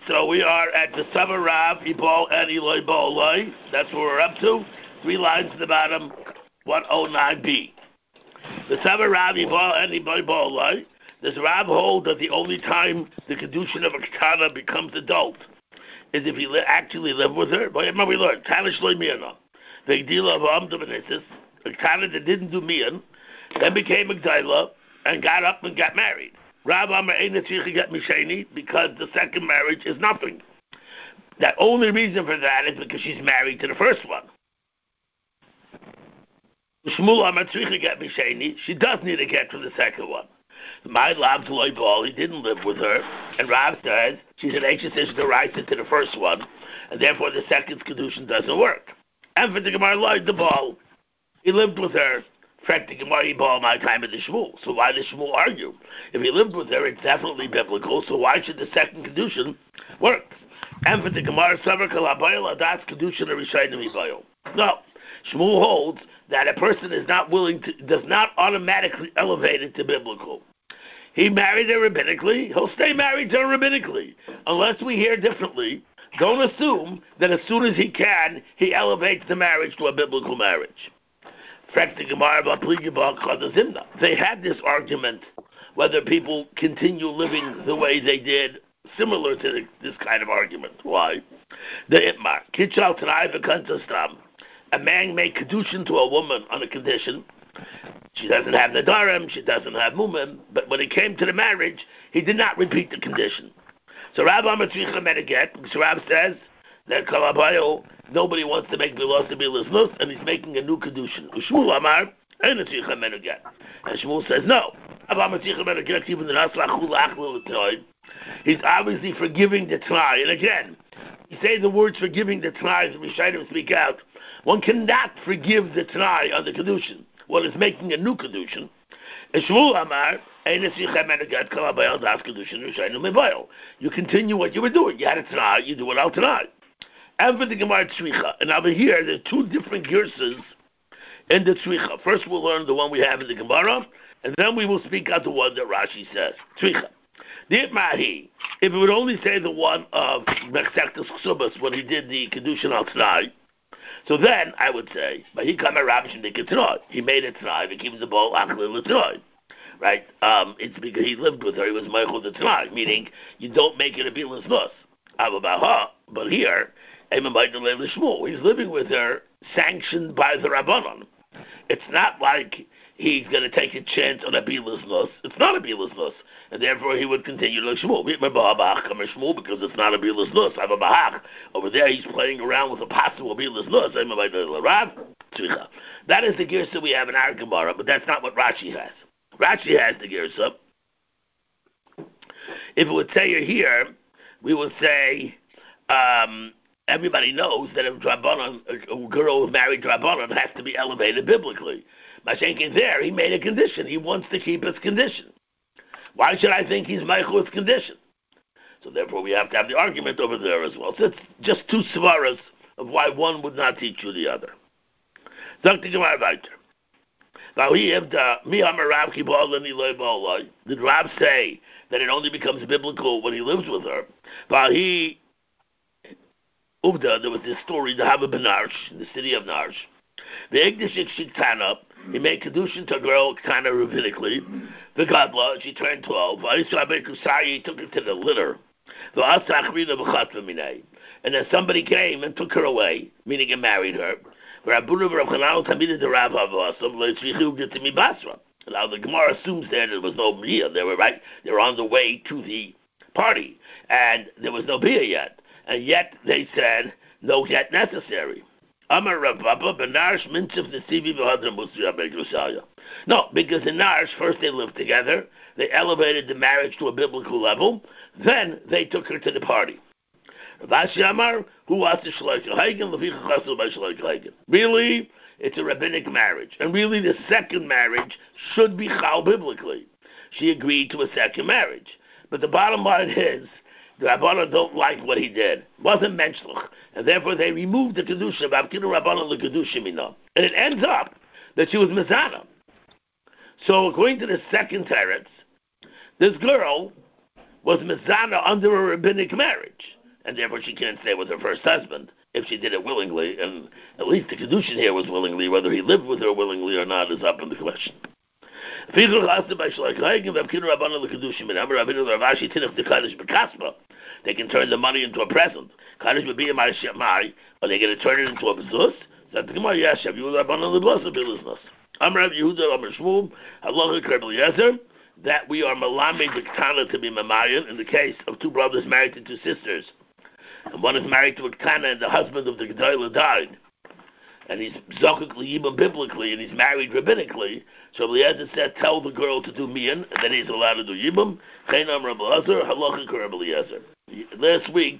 So we are at the Summer Rav, Ibal, and Eloi Ba'olai. That's what we're up to. 3 lines to the bottom, 109b. The Summer Rav, Ibal, and Eloi Ba'olai. Does Rav hold that the only time the Kedushin of a Ketana becomes adult is if he actually lived with her? But remember we learned, Tana Shloi Miyana. The Gdila of Amda Benesis, a Ketana that didn't do Miyan, then became a Gdaila, and got up and got married. Rav Amar Eina Tzricha get Misheni, because the second marriage is nothing. The only reason for that is because she's married to the first one. Shmuel Amar Tzricha get Misheni, she does need a get from the second one. My Lav T'loi Bal, he didn't live with her, and Rav says she's an anxious sister right to the first one, and therefore the second Kedushin doesn't work. And for the Gemara Lloyd the Bal, he lived with her. The Gemara Bal my time at the Shmuel. So why does Shmuel argue? If he lived with her, it's definitely biblical. So why should the second kedushin work? And for the Gemara Savar Kalabayel Adas Kedushin Rishayim Ibayel. No, Shmuel holds that a person is not willing to, does not automatically elevate it to biblical. He married her rabbinically. He'll stay married to her rabbinically, unless we hear differently. Don't assume that as soon as he can, he elevates the marriage to a biblical marriage. They had this argument whether people continue living the way they did, similar to this kind of argument. Why? The Itmar. A man made kedushin to a woman on a condition. She doesn't have the darim, she doesn't have mumim, but when it came to the marriage, he did not repeat the condition. So Rav Amar Tzricha made a get, because Rav says that Kalabayo, nobody wants to make Bilos to be Lisnus, and he's making a new Kedushin. Shmuel Amar, and Tzricha made a get. And Shmuel says, no. Rav Amar Tzricha made a get, even the Naslachul Achlu L'Toy. He's obviously forgiving the T'nai. And again, you say the words forgiving the T'nai, as we try to speak out. One cannot forgive the T'nai on the Kedushin. One is making a new Kedushin. And Shmuel Amar, you continue what you were doing. You had a T'nai, you do it out T'nai. And for the Gemara Tzricha. And over here, there are 2 different girsas in the Tzricha. First we'll learn the one we have in the Gemara, and then we will speak out the one that Rashi says. Tzricha. If it would only say the one of Mechsektas Chsubas when he did the Kedushin al T'nai, so then I would say, he made a T'nai, he keeps the ball Achlil L'T'nai. Right? It's because he lived with her, he was Meichel the T'nai, meaning you don't make it a Bilas Nus. But here, he's living with her, sanctioned by the Rabbanon. It's not like he's going to take a chance on a Bilas Nus. It's not a Bilas Nus. And therefore he would continue like Shmuel. Because it's not a Bilas Nus. I have a Bahach. Over there he's playing around with a possible Bilas Nus. That is the Girsa we have in our Gemara, but that's not what Rashi has. Rashi has the Girsa. If it would say here, we would say, everybody knows that a girl who's married Drabanan has to be elevated biblically. Mashenkin there, he made a condition. He wants to keep his condition. Why should I think he's Meichel condition? So therefore we have to have the argument over there as well. So it's just 2 svaras of why one would not teach you the other. Did Rav say that it only becomes biblical when he lives with her? There was this story, the Hava ben Narsh, in the city of Narsh. The Igdashik Shiktana, he made Kedushin to a girl, Ktana rabbinically. The Gadla, she turned 12. He took her to the litter. And then somebody came and took her away, meaning he married her. Now the Gemara assumes there was no bia. They were on the way to the party, and there was no bia yet. And yet they said, no yet necessary. Amar Rav Papa, Benarsh Mintzif Nesivi V'Hadra Musi Rabbeinu Yosaya. No, because in Narsh, first they lived together, they elevated the marriage to a biblical level, then they took her to the party. Rav Ashi Amar, who was the Shloich Hagen, Levicha Chasel by Shloich Hagen. Really, it's a rabbinic marriage. And really the second marriage should be chal biblically. She agreed to a second marriage. But the bottom line is, the Rabbanan don't like what he did. It wasn't menschlich. And therefore they removed the Kedusha of Avkinu Rabbanan LeKedusha Mina. And it ends up that she was Mizana. So according to the second teretz, this girl was mizana under a rabbinic marriage, and therefore she can't stay with her first husband if she did it willingly, and at least the kedushin here was willingly. Whether he lived with her willingly or not is up in the question. They can turn the money into a present. Or they going to turn it into a bezus. That we are malamed the ktana to be mamayan in the case of two brothers married to two sisters, and one is married to a ktana and the husband of the gedolah died, and he's zokukli yibam biblically, and he's married rabbinically. So Eliezer said, tell the girl to do mian, and then he's allowed to do yibam. Last week,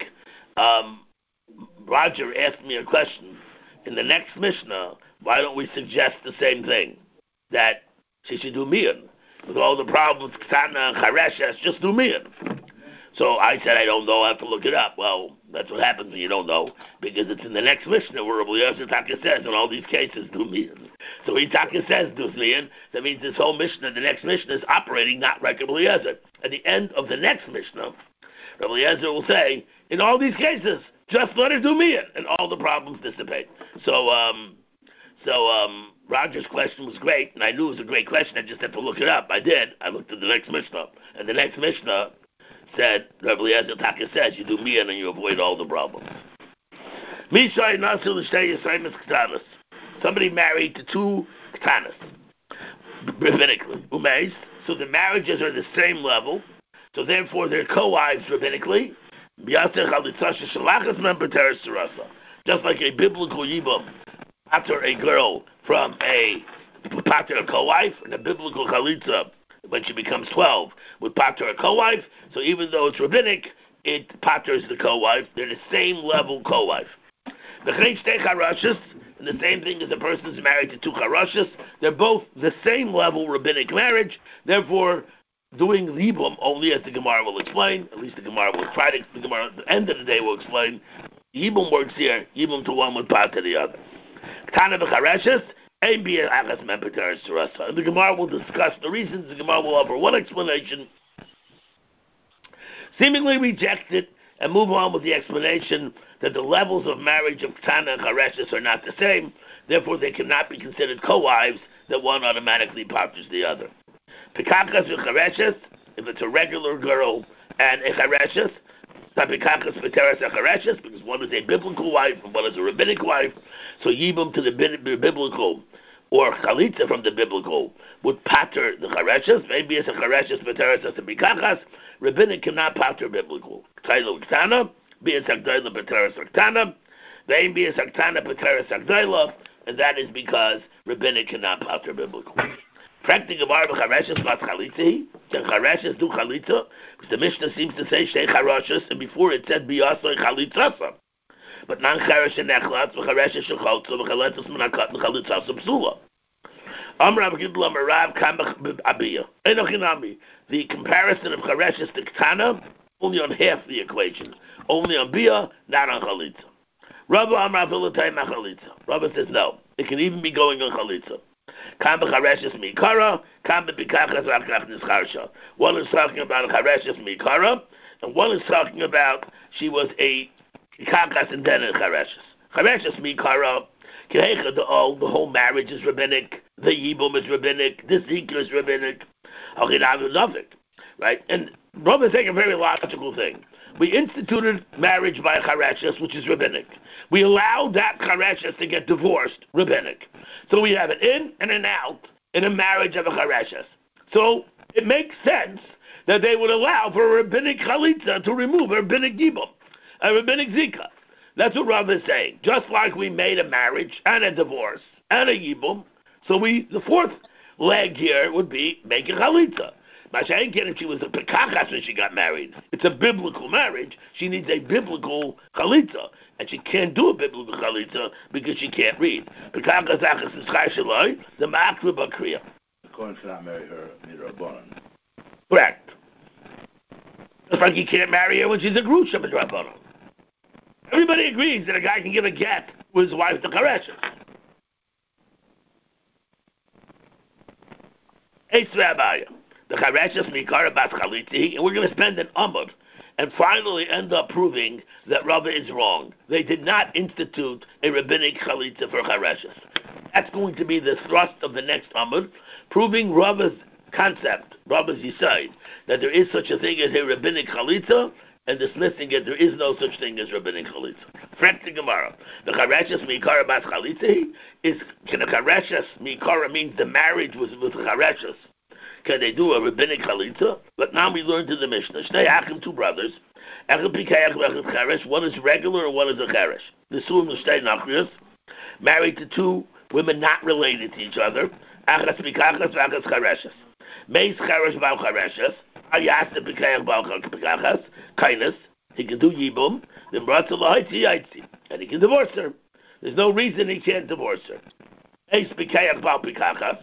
Roger asked me a question. In the next Mishnah, why don't we suggest the same thing? That she should do mian. With all the problems, ktana and chareshes, just do mian. So I said, I don't know, I have to look it up. Well, that's what happens when you don't know, because it's in the next Mishnah where Rabbi Yosef Taka says, in all these cases, do mian. So when Taka says do mian, that means this whole Mishnah, the next Mishnah, is operating not like Rabbi Yosef. At the end of the next Mishnah, Rabbi Yosef will say, in all these cases, just let her do mian, and all the problems dissipate. So Roger's question was great, and I knew it was a great question. I just had to look it up. I did. I looked at the next Mishnah, and the next Mishnah said, Rabbi Eliezer Taka says, you do mian and you avoid all the problems. Somebody married to two ktanas, rabbinically. So the marriages are the same level, so therefore they're co-wives rabbinically. Just like a biblical yibam, after a girl from a pater co-wife, and a biblical chalitza when she becomes 12 with pater a co-wife. So even though it's rabbinic, it paters the co-wife. They're the same level co-wife. And the same thing as a person is married to two charashas. They're both the same level rabbinic marriage. Therefore, doing libum only, as the Gemara will explain, at least the Gemara will try to, the Gemara at the end of the day will explain, yibum works here, yibum to one would pater the other. Ktana b'charashas, and the Gemara will discuss the reasons. The Gemara will offer one explanation, seemingly reject it, and move on with the explanation that the levels of marriage of Ktana and Chareshes are not the same, therefore they cannot be considered co-wives, that one automatically partners the other. Pekakas and Chareshes, if it's a regular girl and a Chareshes, Pekakas v'teres Chareshes, because one is a biblical wife and one is a rabbinic wife, so Yibum to the biblical, or Chalitza from the biblical, would pater the Chareshes. Maybe it's a Chareshes v'teres as a Pekakas. Rabbinic cannot pater biblical. Ktayla Ktana, be a Sagdayla v'teres Ktana, they be a Sagtana v'teres Sagdayla, and that is because Rabbinic cannot pater biblical. Practicing of Arba Chareshes not Chalitza, then Chareshes do Chalitza, because the Mishnah seems to say Shei Charashes, and before it said Biyasa Chalitzasa. But non Charesh and Echlatz, Chareshes Shechaltza, Chaletzas Menakat, Chalitzasa Psula. Amrav Gidlam Arav Kamach Abiyah. Enochinami. The comparison of Chareshes to Ktana, only on half the equation. Only on Biyah, not on Chalitza. Rabba Amrav Ilatay Machalitza. Rabba says no. It can even be going on Chalitza. Kamba Chareshes Mikara, Kamba Bikachas Rakach Nischarsha. One is talking about Chareshes Mikara, and one is talking about she was a Kakas and then a Chareshes. Chareshes Mikara, the whole marriage is rabbinic, the Yibum is rabbinic, the Zikr is rabbinic, right? And Rambam is saying a very logical thing. We instituted marriage by Chareshes, which is rabbinic. We allowed that Chareshes to get divorced, rabbinic. So we have an in and an out in a marriage of a Chareshes. So it makes sense that they would allow for a rabbinic Chalitza to remove a rabbinic Yibum, a rabbinic Zika. That's what Rav is saying. Just like we made a marriage and a divorce and a Yibum, so the fourth leg here would be make a Chalitza. Mashenkin, if she was a Pekachas when she got married, it's a biblical marriage, she needs a biblical Chalitza. And she can't do a biblical Chalitza because she can't read. Pekachas Achas is Chashaloi, the Ma'akra Bakriya. The Kohen cannot marry her Midrabanan. Correct. Just like he can't marry her when she's a Grusha Midrabanan. Everybody agrees that a guy can give a get to his wife to Chareshes. Eitz Rabbiya. the Chareshus Mikara Bas Chaliti, and we're going to spend an Amud and finally end up proving that Rava is wrong. They did not institute a rabbinic chalitza for Chareshus. That's going to be the thrust of the next Amud, proving Rava's concept, Rava's Yisai, that there is such a thing as a rabbinic chalitza, and dismissing it, there is no such thing as rabbinic chalitza. Frek the Gemara. The Chareshus Mikara Bas Chaliti is, can a Chareshus Mikara means the marriage was with Chareshus. Can they do a rabbinic chalitza? But now we learned in the Mishnah. Shnei Achim, two brothers. Echad Pikayach v'echad Cheresh. One is regular and one is a Cheresh. The Sulam Shnei Nachrius, married to two women not related to each other. Achas Pikachas v'echad Chereshes. Meis Cheresh b'al Chereshes. Ayas Pikayach b'al Pikachas. Kindness. He can do Yibum. Then brought to Lahaitzi Yaitzi. And he can divorce her. There's no reason he can't divorce her. Meis Pikayach b'al Pikachas.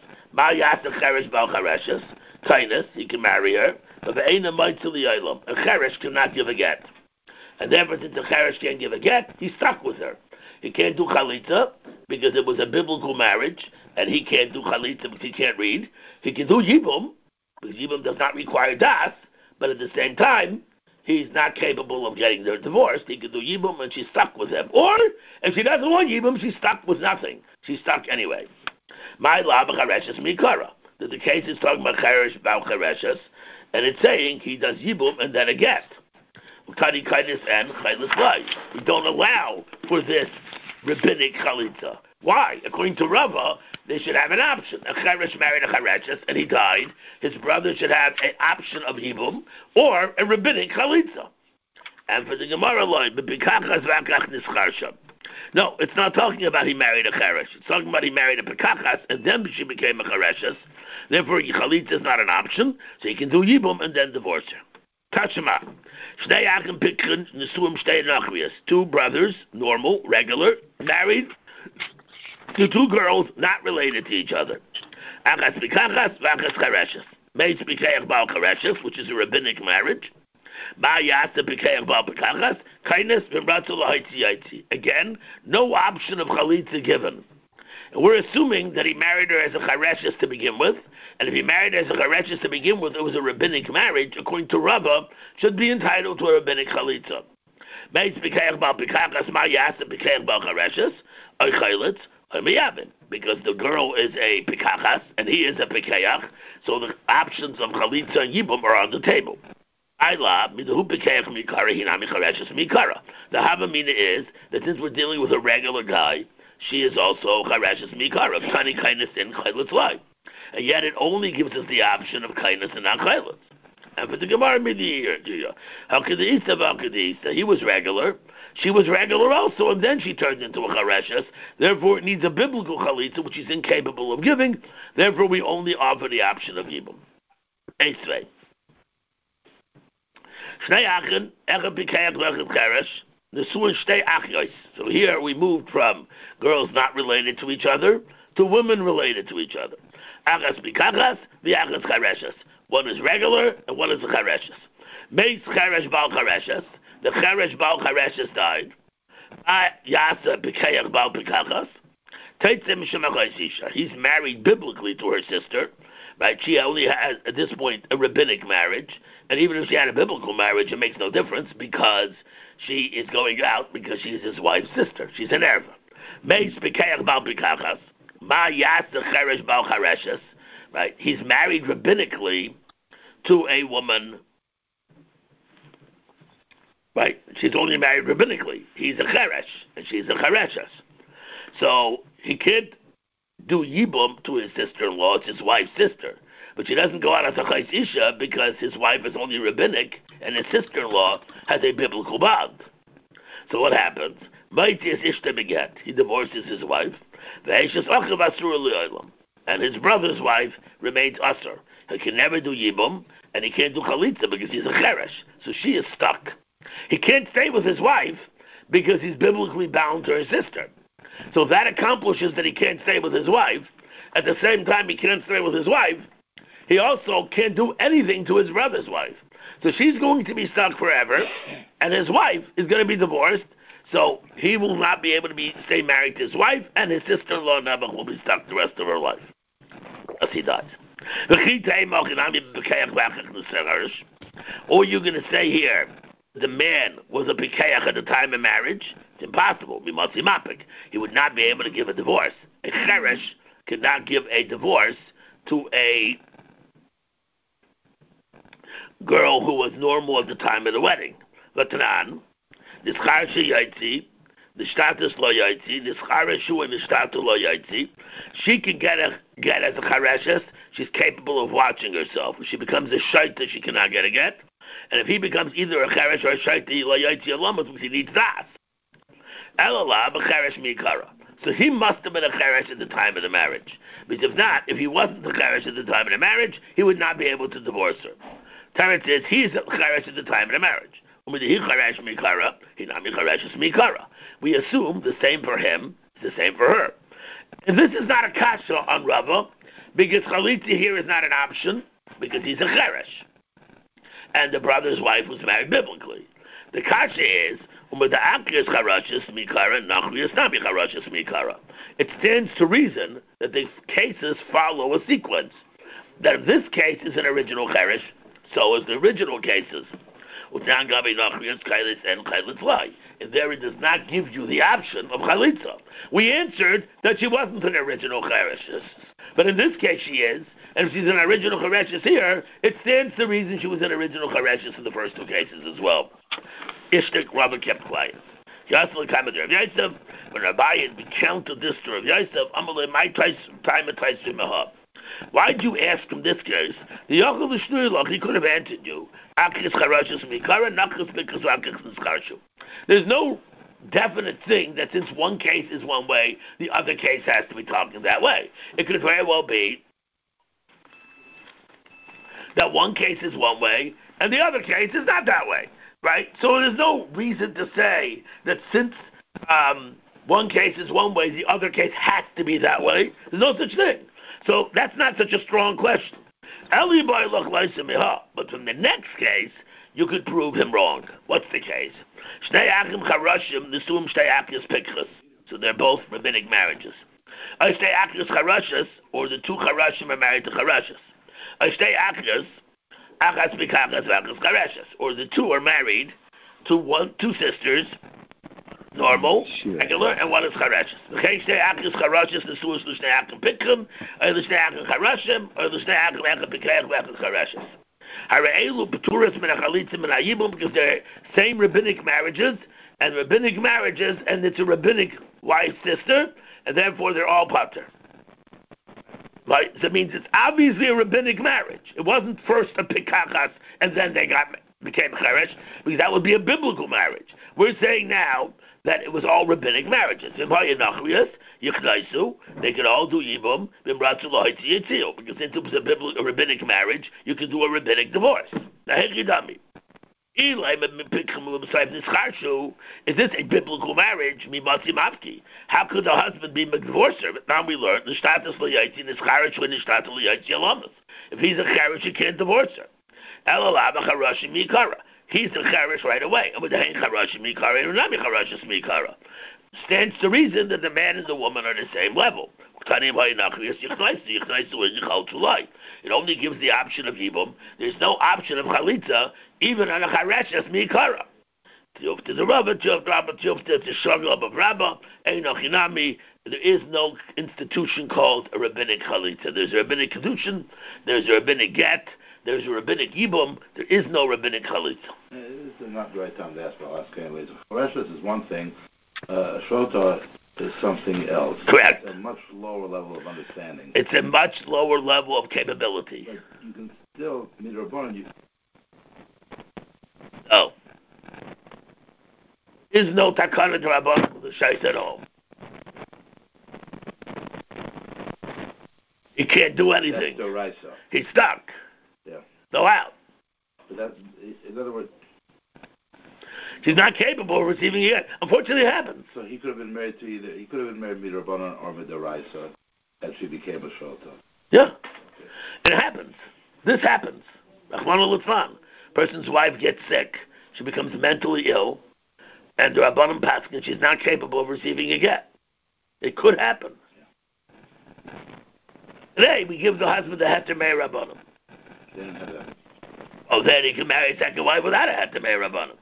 Kindness, he can marry her, but a cheresh cannot give a get. And therefore, since the cheresh can't give a get, he's stuck with her. He can't do chalitza because it was a biblical marriage, and he can't do chalitza because he can't read. He can do yibum, because yibum does not require das, but at the same time, he's not capable of getting her divorced. He can do yibum, and she's stuck with him. Or, if she doesn't want yibum, she's stuck with nothing. She's stuck anyway. My lab Chareshus Mikara. The case is talking about Cheresh about Chareshus, and it's saying he does Yibum and then a get. Tani kindness and Chaylis Lai. We don't allow for this rabbinic chalitza. Why? According to Rava, they should have an option. A Cheresh married a Chareshus and he died. His brother should have an option of Yibum or a rabbinic chalitza. And for the Gemara line, B'Bikachas V'Akach Nischarsha. No, it's not talking about he married a Cheresh. It's talking about he married a Pekachas, and then she became a Chereshes. Therefore, Chalitza is not an option, so he can do Yibum and then divorce her. Tashema. Shnei Achim Pikrin Nesuim Shtei Nachrias. Two brothers, normal, regular, married to two girls not related to each other. Achas Pekachas, V'Achas Chereshes. Meis Pekach Baal Chereshes, which is a rabbinic marriage. Again, no option of chalitza given. And we're assuming that he married her as a chareshes to begin with, and if he married her as a chareshes to begin with, it was a rabbinic marriage, according to Rava, should be entitled to a rabbinic chalitza. Because the girl is a pikachas, and he is a pikayach, so the options of chalitza and yibum are on the table. The Havamina is that since we're dealing with a regular guy, she is also Chareshus Mikara, Tani kindness and Chaylet's life. And yet it only gives us the option of kindness and not Chaylet. And for the Gemara he was regular, she was regular also, and then she turned into a Chareshus. Therefore it needs a biblical Chalitza, which she's incapable of giving. Therefore we only offer the option of Yibum. Esrei. So here we moved from girls not related to each other to women related to each other. One is regular and one is a Chareshes. The Cheresh Baal Chareshes died. He's married biblically to her sister. Right? She only has, at this point, a rabbinic marriage. And even if she had a biblical marriage, it makes no difference because she is going out because she's his wife's sister. She's an erva. Right? He's married rabbinically to a woman. Right? She's only married rabbinically. He's a cheresh, and she's a chereshes. So he can't do yibum to his sister-in-law. It's his wife's sister. But she doesn't go out as a chayis isha because his wife is only rabbinic and his sister-in-law has a biblical bond. So what happens? He divorces his wife. And his brother's wife remains usher. He can never do yibum and he can't do chalitza because he's a cheresh. So she is stuck. He can't stay with his wife because he's biblically bound to her sister. So that accomplishes that he can't stay with his wife. At the same time, he can't stay with his wife. He also can't do anything to his brother's wife. So she's going to be stuck forever, and his wife is going to be divorced. So he will not be able to stay married to his wife, and his sister-in-law Nebuch will be stuck the rest of her life as he dies. Or you're going to say here, the man was a pikeach at the time of marriage. It's impossible. He would not be able to give a divorce. A cheresh cannot give a divorce to a girl who was normal at the time of the wedding. Latran, the charsha yaitzi, the status lo yaitzi, the chareshu and the status lo yaitzi. She can get as a chareshes. She's capable of watching herself. If she becomes a shaita, she cannot get a get. And if he becomes either a cheresh or a shaita lo yaitzi alamas, because he needs das. Elalav a cheresh mikara. So he must have been a cheresh at the time of the marriage. Because if not, if he wasn't a cheresh at the time of the marriage, he would not be able to divorce her. Teretz says he's a cheresh at the time of the marriage. We assume the same for him, the same for her. And this is not a kasha on Rava, because chalitza here is not an option, because he's a cheresh. And the brother's wife was married biblically. The kasha is, it stands to reason that the cases follow a sequence. That if this case is an original cheresh, so is the original cases. And there it does not give you the option of chalitza. We answered that she wasn't an original cheresh, but in this case she is. And if she's an original cheresh here, it stands to reason she was an original cheresh in the first two cases as well. Ishtik Rabba kept quiet. When Rabbi recounted this to Rav Yosef, why'd you ask him this case? He could have answered you. There's no definite thing that since one case is one way, the other case has to be talking that way. It could very well be that one case is one way and the other case is not that way, right? So there's no reason to say that since one case is one way, the other case has to be that way. There's no such thing. So that's not such a strong question. But from the next case, you could prove him wrong. What's the case? So they're both rabbinic marriages. Or the two charashim are married to charashas. Or the two are married to two sisters, normal, regular, and one is charashas. Okay, shnei akim charashas, the suas l'shnei akim pikrim, or l'shnei akim charashim, or l'shnei akim akim pikrim, akim charashas. Hara'elu beturas min hachalitzim min hayibum, because they're same rabbinic marriages, and it's a rabbinic wife sister, and therefore they're all pater. Right? So that means it's obviously a rabbinic marriage. It wasn't first a pikachas and then they became cheresh, because that would be a biblical marriage. We're saying now that it was all rabbinic marriages. They could all do yibum, because since it was a rabbinic marriage, you could do a rabbinic divorce. Is this a biblical marriage? How could the husband be divorcer? But now we learn the status liyaiti, the charish when the status liyaiti alamas. If he's a charish, you can't divorce her. He's a charish right away. Stands to reason that the man and the woman are on the same level. It only gives the option of yibum. There's no option of chalitza, even on a chareshes mikara. To the Rabba, to struggle up of Rabba, there is no institution called a rabbinic chalitza. There's a rabbinic kedushin, there's a rabbinic get, there's a rabbinic yibum. There is no rabbinic chalitza. This is not the right time to ask, but I'll ask anyways. Chareshes is one thing. Shota is something else. Correct. It's a much lower level of understanding. It's a much lower level of capability. But you can still, Midrabanan, No. There is no takana d'Rabbanan with the shayt at all. He can't do anything. That's the right, sir. He's stuck. Yeah. No out. But that, in other words, she's not capable of receiving it. Unfortunately, it happens. So he could have been married to Midrabanan or Midaraisa, and she became a Shota. Yeah. It happens. This happens. Rachmana litzlan. Person's wife gets sick. She becomes mentally ill, and the Rabbanim paskin, she's not capable of receiving a get. It could happen. Today, we give the husband the heter mei rabbanim. Didn't have that. Oh, then he can marry a second wife without a heter mei rabbanim.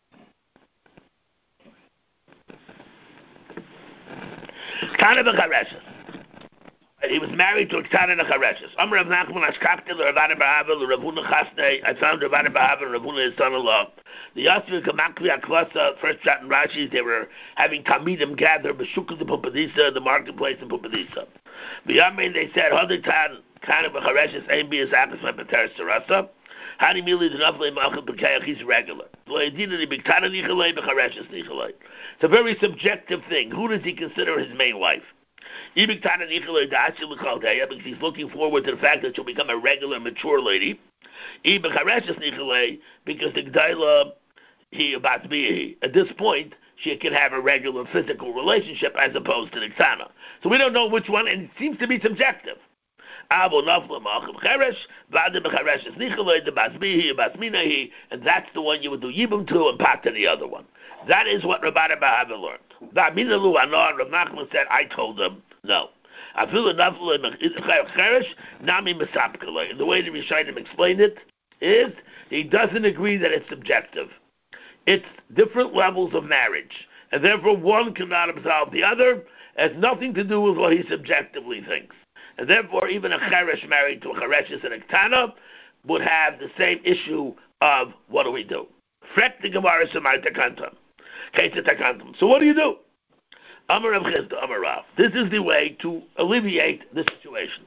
Ktana b'chareshes. He was married to a Ktana b'chareshes. Amar Rav Nachman Ashkakti l'Ravana B'Havel l'Ravuna Chasnei. I found Ravana B'Havel and Ravuna his son-in-law. The Yasmin Kamakvi Aklasa, first shot in Rashi's, they were having Talmidim gather B'Shukah the Pumpadisa, the marketplace in Pumpadisa. B'Yamein, they said, Hodiktan Ktana b'chareshes ain't be as Akas my Pater Sarasa. Hani Mili the Nafle Machal B'Kayach, he's regular. It's a very subjective thing. Who does he consider his main wife? Because he's looking forward to the fact that she'll become a regular, mature lady. Because the Gdaila, at this point, she can have a regular physical relationship as opposed to the Ktana. So we don't know which one, and it seems to be subjective. And that's the one you would do Yibum to and Pat to the other one. That is what Rabbi Bahavi learned. Rav Nachman said, I told him, no. The way the Rishonim explained it is he doesn't agree that it's subjective. It's different levels of marriage, and therefore one cannot absolve the other. It has nothing to do with what he subjectively thinks. And therefore, even a cheresh married to a chereshes and a ktana would have the same issue of what do we do? So what do you do? Amar Rav Chisda, Amar Rav. This is the way to alleviate the situation.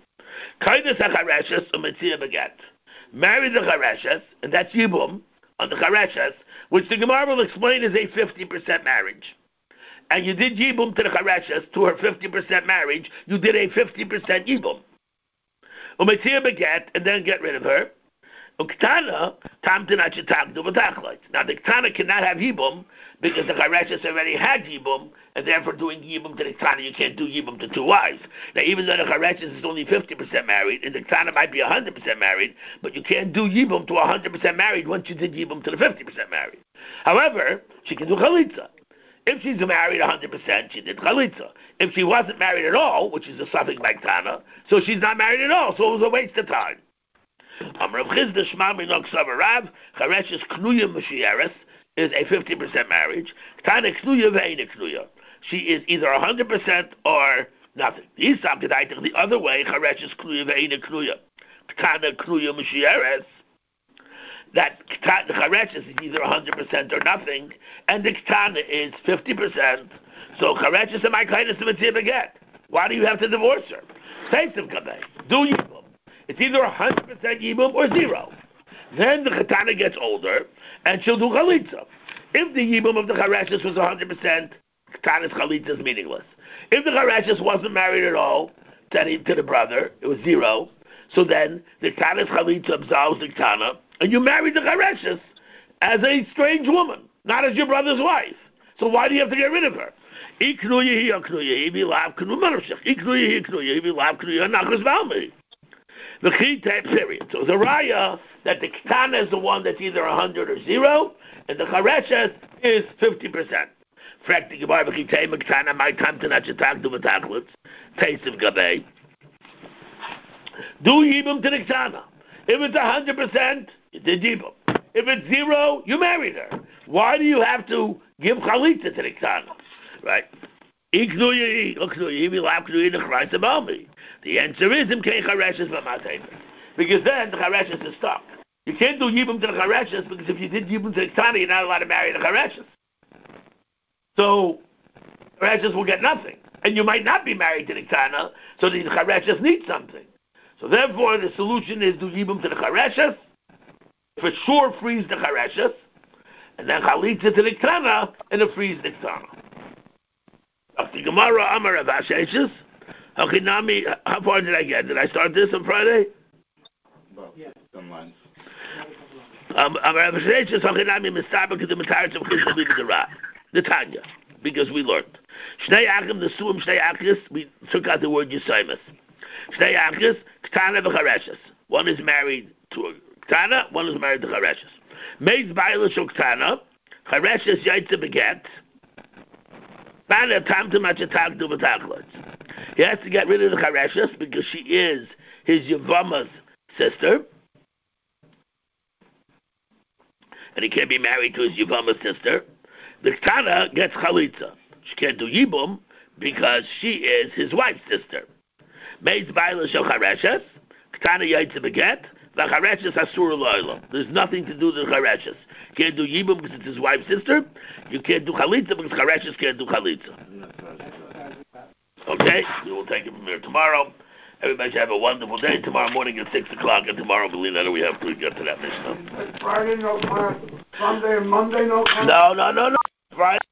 Marry the chereshes, and that's yibum on the chereshes, which the Gemara will explain is a 50% marriage. And you did yibum to the chereshes, to her 50% marriage, you did a 50% yibum. Umetzia beget, and then get rid of her. Uktana, tamtin achitagdu v'tachlit. Now the ktana cannot have yibum, because the chereshes already had yibum, and therefore doing yibum to the ktana, you can't do yibum to two wives. Now even though the chereshes is only 50% married, and the ktana might be 100% married, but you can't do yibum to 100% married once you did yibum to the 50% married. However, she can do chalitza. If she's married 100%, she did chalitza. If she wasn't married at all, which is a suffix by ktana, so she's not married at all, so it was a waste of time. Rav Chisda Shema Minok Savarav, Chareshes Knuya Mashieres is a 50% marriage. Ktana Knuya Ve'ena Knuya. She is either 100% or nothing. The other way, Chareshes Knuya Ve'ena Knuya. Ktana Knuya Mashieres. That the Chareshes is either 100% or nothing, and the Ktana is 50%. So Chareshes and my kindness to Mitzvah beget. Why do you have to divorce her? Face of Kabeh. Do you? It's either 100% yibum or zero. Then the Chetana gets older, and she'll do chalitza. If the yibum of the Chareshes was 100%, Chetana's chalitza is meaningless. If the Chareshes wasn't married at all to the brother, it was zero. So then the Chetana's chalitza absolves the Chetana, and you married the Chareshes as a strange woman, not as your brother's wife. So why do you have to get rid of her? The chita period. So the raya that the ktana is the one that's either 100 or zero, and the chareshes is 50%. Frekti gebar v'chitei m'ktana my time to not chetak do v'taklitz taste of gabay. Do yibum to the ktana. If it's 100%, you did yibum. If it's zero, you married her. Why do you have to give chalitza to the ktana? Right? The answer is because then the chareshes is stuck. You can't do yibum to the chareshes because if you did yibum to the ktana, you're not allowed to marry the chareshes. So chareshes will get nothing, and you might not be married to the ktana, so the chareshes need something. So therefore, the solution is do yibum to the chareshes, for sure freeze the chareshes, and then chalitza to the ktana, and it frees the ktana. The Gemara Amar Rav Asheshes. Hachinami, how far did I get? Did I start this on Friday? Well, some lines. Amar Rav Asheshes Hachinami Mistabak the Mataritz of Chishul B'Dera. The Tanya, because we learned. Shnei Achim the Suim Shnei Achis. We took out the word Yisaimus. Shnei Achis Ktana v'Chareshes. One is married to a Ktana. One is married to Chareshes. Meiz Ba'ila Shul Ktana. Chareshes Yaitze Beget. He has to get rid of the chareshes because she is his Yavama's sister, and he can't be married to his Yavama's sister, the Ktana gets Chalitza. She can't do Yibum because she is his wife's sister. Meiz Baila Shel Chareshes, Ktana Yaitza Beget, the Chareshes Asur Loila. There's nothing to do with the Chareshes. Can't do Yibum because it's his wife's sister. You can't do Chalitza because Chareshes can't do Chalitza. Okay? We will take it from there tomorrow. Everybody should have a wonderful day. Tomorrow morning at 6 o'clock, and tomorrow, Melina, we have to get to that Mishnah. Friday, no class. Sunday and Monday, no class. No. Friday.